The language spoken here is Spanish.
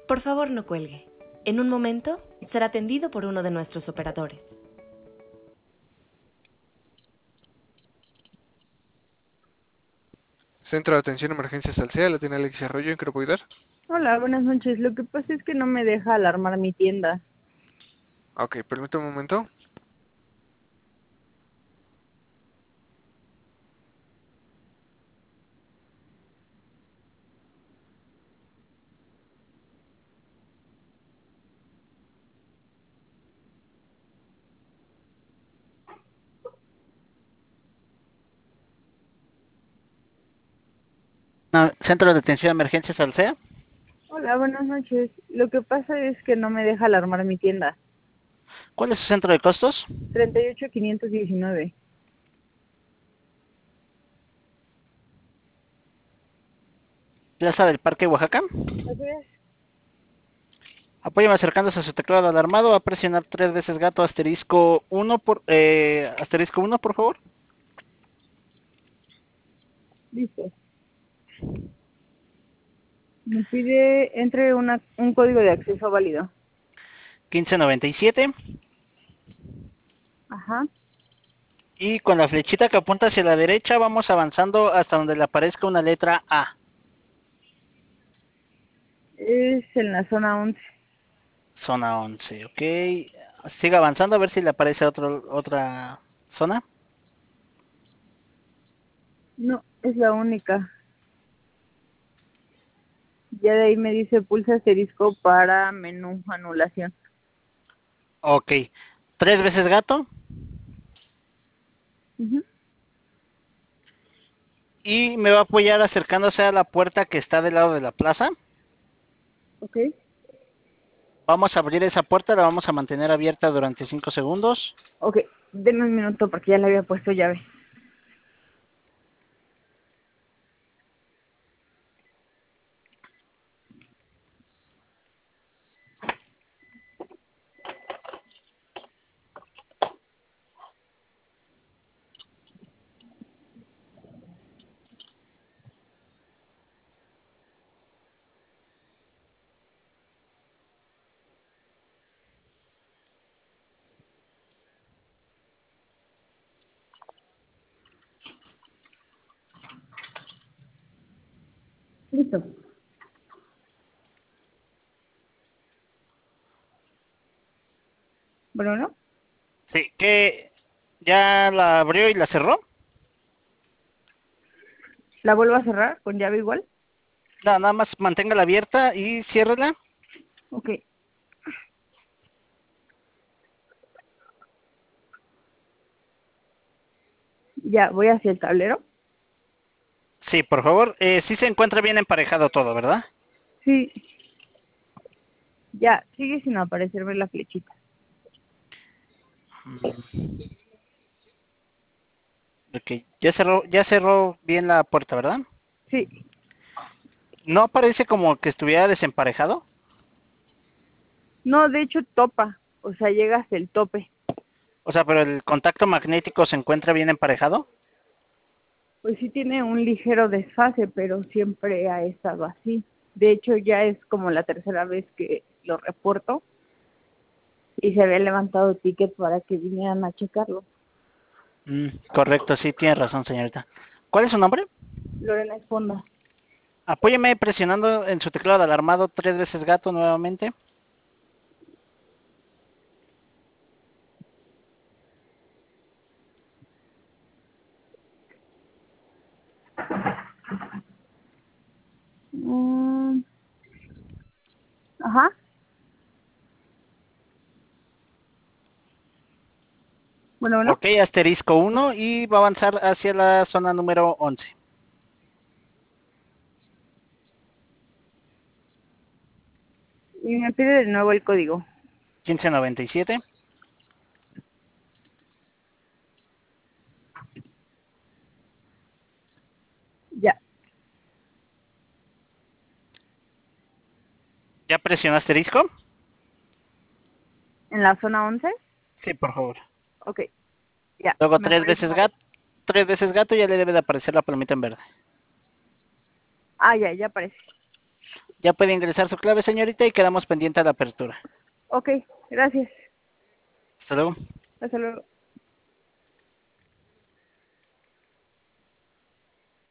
Por favor, no cuelgue. En un momento será atendido por uno de nuestros operadores. Centro de Atención Emergencias Alsea, la tiene Alexis Arroyo, ¿en qué le puedo ayudar? Hola, buenas noches. Lo que pasa es que no me deja alarmar mi tienda. Ok, permítame un momento. No, Centro de Atención de Emergencias Alsea. Hola, buenas noches. Lo que pasa es que no me deja alarmar mi tienda. ¿Cuál es su centro de costos? 38519. Plaza del Parque Oaxaca. Así es. Apóyame acercándose a su teclado alarmado. Va a presionar 3 veces gato asterisco 1 asterisco 1, por favor. Listo. Me pide entre un código de acceso válido. 1597. Ajá. Y con la flechita que apunta hacia la derecha vamos avanzando hasta donde le aparezca una letra A. Es en la zona 11. Zona 11, ok. Siga avanzando a ver si le aparece otra zona. No, es la única. Ya de ahí me dice pulsa asterisco para menú anulación. Ok. 3 veces gato. Ujú. Y me va a apoyar acercándose a la puerta que está del lado de la plaza. Ok. Vamos a abrir esa puerta, la vamos a mantener abierta durante 5 segundos. Ok, denme un minuto porque ya le había puesto llave. Listo. Bueno, ¿no? Sí, que ya la abrió y la cerró. ¿La vuelvo a cerrar con llave igual? Nada más manténgala abierta y ciérrela. Ok. Ya, voy hacia el tablero. Sí, por favor. Sí se encuentra bien emparejado todo, ¿verdad? Sí. Ya, sigue sin aparecerme la flechita. Mm, ok, ya cerró bien la puerta, ¿verdad? Sí. ¿No aparece como que estuviera desemparejado? No, de hecho topa. O sea, llega hasta el tope. O sea, pero el contacto magnético se encuentra bien emparejado. Pues sí tiene un ligero desfase, pero siempre ha estado así. De hecho, ya es como la tercera vez que lo reporto y se había levantado ticket para que vinieran a checarlo. Correcto, sí, tiene razón, señorita. ¿Cuál es su nombre? Lorena Esponda. Apóyeme presionando en su teclado de alarmado 3 veces gato nuevamente. Mm, ajá. Bueno, bueno. Ok, asterisco 1 y va a avanzar hacia la zona número 11. Y me pide de nuevo el código. 1597. Ya. ¿Ya presionó asterisco? ¿En la zona 11? Sí, por favor. Ok. Ya. Luego Me tres aparece veces una vez. gato, 3 veces gato ya le debe de aparecer la palomita en verde. Ah, ya aparece. Ya puede ingresar su clave, señorita, y quedamos pendiente a la apertura. Ok, gracias. Hasta luego. Hasta luego.